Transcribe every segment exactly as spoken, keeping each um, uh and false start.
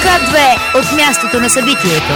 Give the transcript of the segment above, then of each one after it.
К две от мястото на събитието.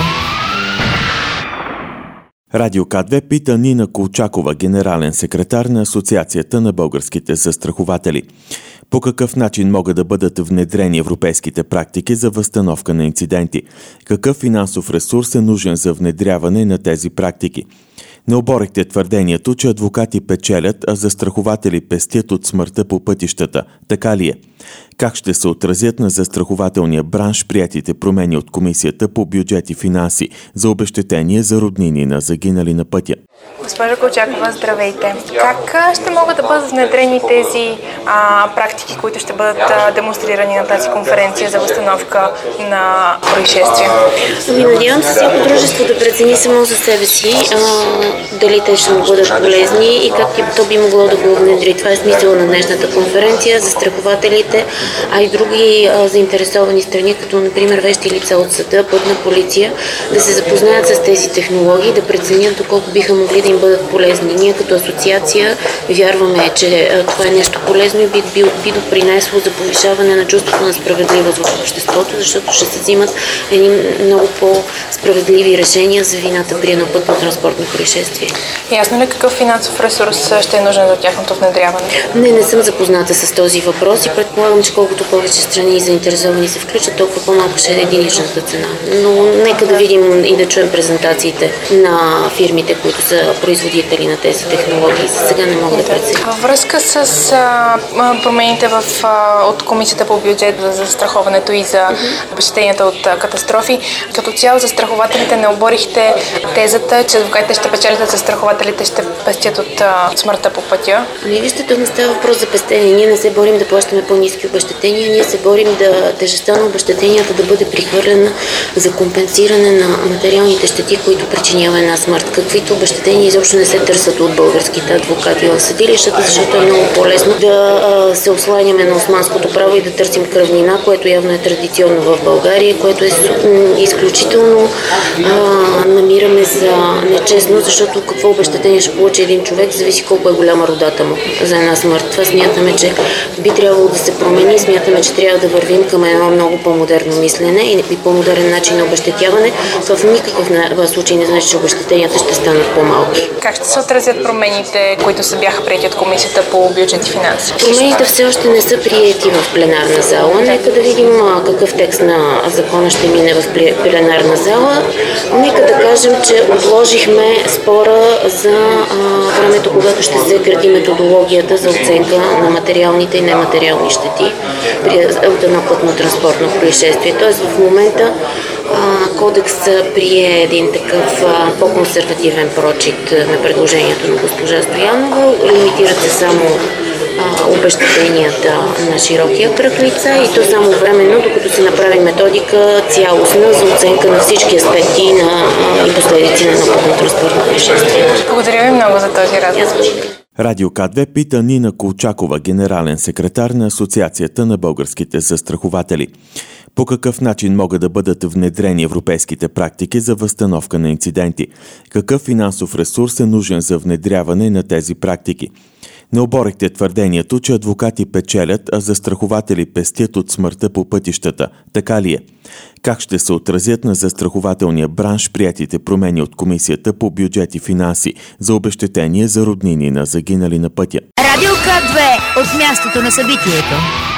Радио К две пита Нина Колчакова, генерален секретар на Асоциацията на българските застрахователи. По какъв начин могат да бъдат внедрени европейските практики за възстановка на инциденти? Какъв финансов ресурс е нужен за внедряване на тези практики? Не оборихте твърдението, че адвокати печелят, а застрахователи пестят от смъртта по пътищата. Така ли е? Как ще се отразят на застрахователния бранш приятите промени от Комисията по бюджет и финанси за обезщетение за роднини на загинали на пътя? Госпожа Колчакова, здравейте. Как ще могат да бъдат внедрени тези а, практики, които ще бъдат а, демонстрирани на тази конференция за възстановка на происшествия? Ами, надявам се всяко дружество да прецени само за себе си а, дали те ще му бъдат полезни и как то би могло да го внедри. Това е смисъл на днешната конференция. Застрахователите, а и други а, заинтересовани страни, като например вещи лица от съда, пътна полиция, да се запознаят с тези технологии, да преценят доколко биха могли да им бъдат полезни. Ние като асоциация вярваме, че а, това е нещо полезно и би, би, би допринесло за повишаване на чувството на справедливост в обществото, защото ще се взимат едни много по-справедливи решения за вината при едно пътно-транспортно происшествие. Ясно ли какъв финансов ресурс ще е нужен за тяхното внедряване? Не, не съм запозната с този въпрос и предполагам, че колкото повече страни и заинтересовани се включат, толкова по-малко ще е единичната цена. Но нека да видим и да чуем презентациите на фирмите, които са производители на тези технологии. За сега не мога да преценя. Във връзка с а, промените в, а, от Комисията по бюджет за застраховането и за обезщетенията от а, катастрофи, като цяло застрахователите не оборихте тезата, че адвокатите ще печелят, а застрахователите ще пестят от а, смъртта по пътя? Ами вижте, тук не става въпрос за пестение. Ние не се борим да плащаме по-ниски обезщетения, ние се борим да тежестта на обезщетенията да бъде прихвърлена за компенсиране на материалните щети, които причинява една смърт. Каквито обезщетения изобщо не се търсят от българските адвокати в съдилищата, защото е много по-лесно да а, се осланяме на османското право и да търсим кръвнина, което явно е традиционно в България, което е изключително а, намираме за нечестно, защото какво обезщетение ще получи един човек, зависи колко е голяма родата му за една смърт. Това смятаме, че би трябвало да се промени. Смятаме, че трябва да вървим към едно много по-модерно мислене и по-модерен начин на обезщетяване. Това в никакъв случай не значи, че обезщетенията ще станат по-малки. Как ще се отразят промените, които са бяха приети от Комисията по бюджет и финанси? Промените все още не са приети в пленарна зала. Нека да видим какъв текст на закона ще мине в пленарна зала. Нека да кажем, че отложихме спора за а, времето, когато ще се гради методологията за оценка на материалните и нематериални щети при едно пътно-транспортно происшествие. Тоест в момента а, кодекс прие един такъв а, по-консервативен прочит на предложението на госпожа Стоянова. Лимитират се само а, обезщетенията на широкия кръг лица и то само временно, докато се направи методика цялостна за оценка на всички аспекти на, а, и последици на едно пътно-транспортно происшествие. Благодаря ви много за този разговор. Радио К две пита Нина Колчакова, генерален секретар на Асоциацията на българските застрахователи. По какъв начин могат да бъдат внедрени европейските практики за възстановка на инциденти? Какъв финансов ресурс е нужен за внедряване на тези практики? Не оборихте твърдението, че адвокати печелят, а застрахователи пестят от смъртта по пътищата. Така ли е? Как ще се отразят на застрахователния бранш приятите промени от Комисията по бюджет и финанси за обезщетение за роднини на загинали на пътя? Радио К две от мястото на събитието.